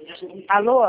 Alô?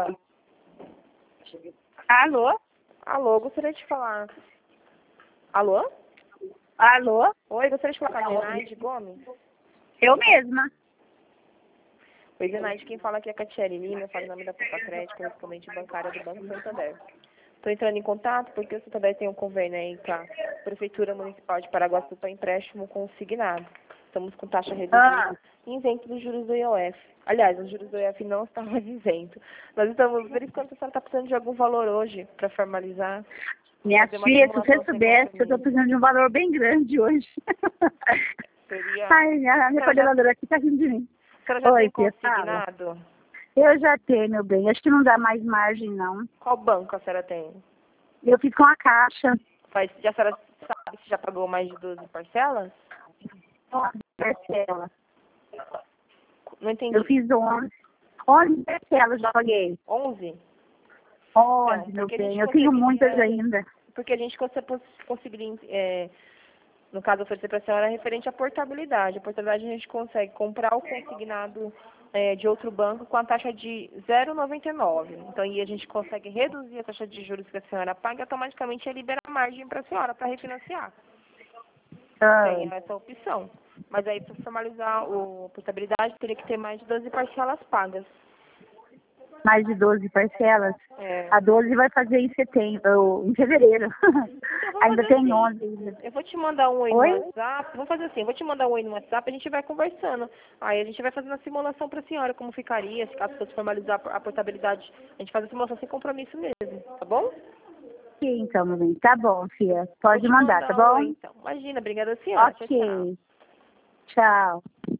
Alô? Alô, gostaria de falar. Alô? Alô? Oi, gostaria de falar com a Zenaide Gomes. Eu mesma. Oi, Zenaide, quem fala aqui é a Catiele Lima, eu falo em nome da Poupa Crédito, correspondente bancária do Banco Santander. Estou entrando em contato porque o Santander tem um convênio aí com a Prefeitura Municipal de Paraguaçu para empréstimo consignado. Estamos com taxa reduzida e isento dos juros do IOF. Aliás, os juros do IOF não estão mais isentos. Nós estamos verificando se a senhora está precisando de algum valor hoje para formalizar. Minha Fazer uma filha, se simulação você sem soubesse, eu estou compromisso. precisando de um valor bem grande hoje. Seria... Ai, minha A senhora coordenadora aqui está rindo de mim. A senhora já Oi, tem Tia, fala. consignado? Eu já tenho, meu bem. Acho que não dá mais margem, não. Qual banco a senhora tem? Eu fiz com a Caixa. A senhora sabe se já pagou mais de 12 parcelas? Parcela. Não entendi. Eu fiz 11. 11 parcelas já paguei. 11? 11, meu porque a gente bem. Eu tenho muitas conseguiria- ainda. Porque a gente conseguiria, no caso, oferecer para a senhora referente à portabilidade. A portabilidade a gente consegue comprar o consignado de outro banco com a taxa de 0,99. Então, aí a gente consegue reduzir a taxa de juros que a senhora paga e automaticamente libera a margem para a senhora para refinanciar. Tem essa opção. Mas aí, para formalizar a portabilidade, teria que ter mais de 12 parcelas pagas. Mais de 12 parcelas. É. A 12 vai fazer em setembro, em fevereiro. Então, vamos Ainda fazer tem assim. 11 ainda. Eu vou te mandar um oi no Oi? WhatsApp. Vamos fazer assim, eu vou te mandar um oi no WhatsApp e a gente vai conversando. Aí a gente vai fazendo a simulação para a senhora, como ficaria, se caso fosse formalizar a portabilidade. A gente faz a simulação sem compromisso mesmo, tá bom? Sim, então, meu bem. Tá bom, filha. Vou Pode te mandar, tá mandar um oi, bom? então. Imagina, obrigada, senhora. Tchau, tchau. Ok. Tchau.